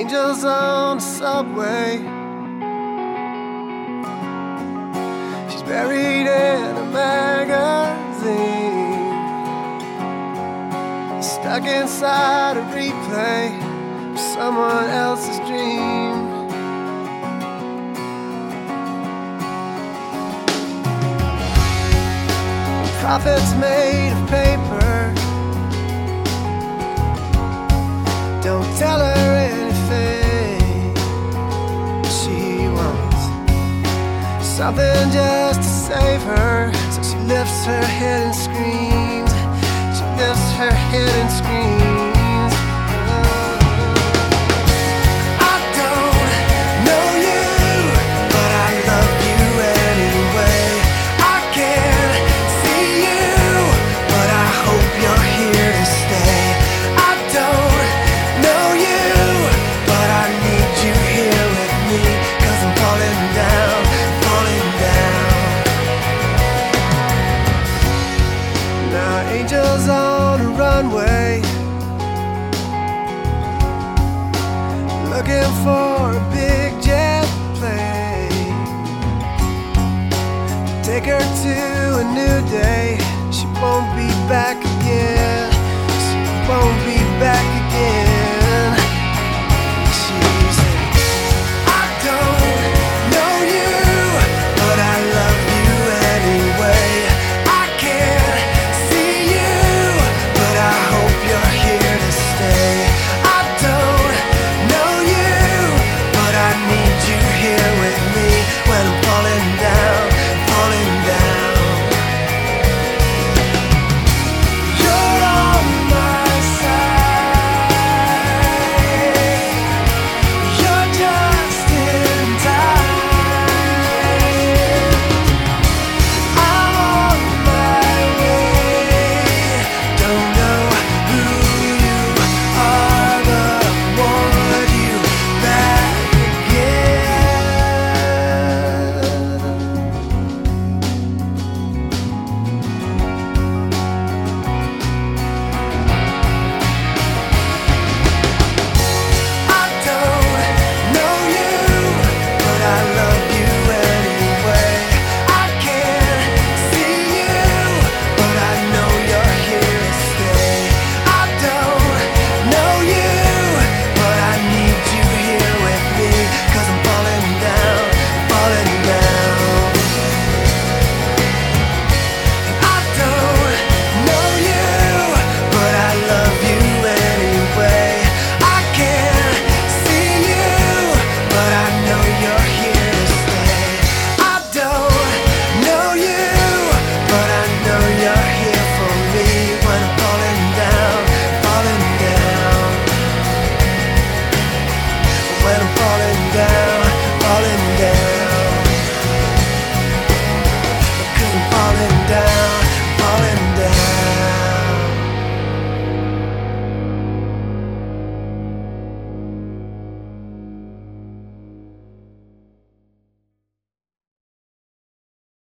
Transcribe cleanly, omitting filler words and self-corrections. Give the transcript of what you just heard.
Angels on the subway. She's buried in a magazine, stuck inside a replay of someone else's dream. Profits made of paper. Don't tell her anything she wants, something just to save her. So she lifts her head and screams. She lifts her head and screams. I don't know you, but I love you anyway. I can't see you, but I hope you're here to stay. I don't know you, but I need you here with me, 'cause I'm falling down, falling down. Now angels on a runway, looking for a big jet plane, take her to a new day. She won't be back again. She won't be back again.